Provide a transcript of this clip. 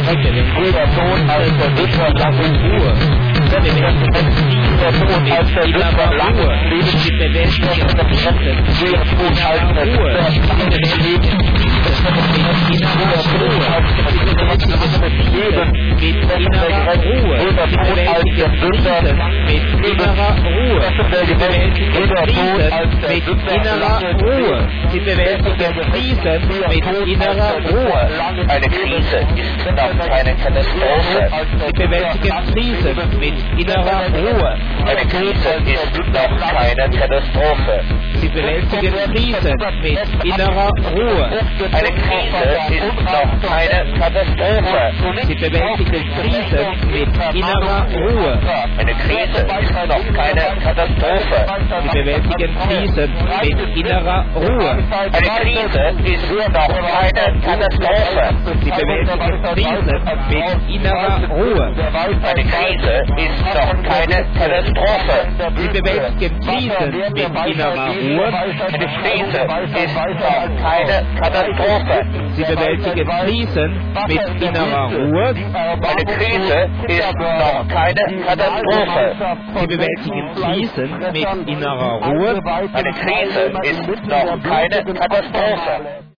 Früher Tod als der Witwer langen Ruhe. Sie bewältigen Krisen mit innerer Ruhe. Sie bewältigen Krisen mit innerer Ruhe. Sie bewältigen Krisen mit innerer Ruhe. Sie bewältigen Krisen mit innerer Ruhe. Sie bewältigen Krisen mit innerer Ruhe. Sie bewältigen Krisen mit innerer Ruhe. Eine Krise ist noch keine Katastrophe. Sie bewältigen Krisen mit innerer Ruhe. Eine Krise ist noch keine Katastrophe. Sie bewältigen Krisen mit innerer Ruhe. Eine Krise ist noch keine Katastrophe. Sie bewältigen Krisen mit innerer Ruhe. Eine Krise ist noch keine Katastrophe. Sie bewältigen Krisen mit innerer Ruhe. Eine Krise ist noch keine Katastrophe. Sie bewältigen Krisen mit innerer Ruhe. Eine Krise ist noch keine Katastrophe. Sie bewältigen Krisen mit innerer Ruhe. Eine Krise ist noch keine Katastrophe. Sie bewältigen Krisen mit innerer Ruhe. Eine Krise ist noch keine Katastrophe. Sie bewältigen Krisen mit innerer Ruhe. Eine Krise ist noch keine Katastrophe.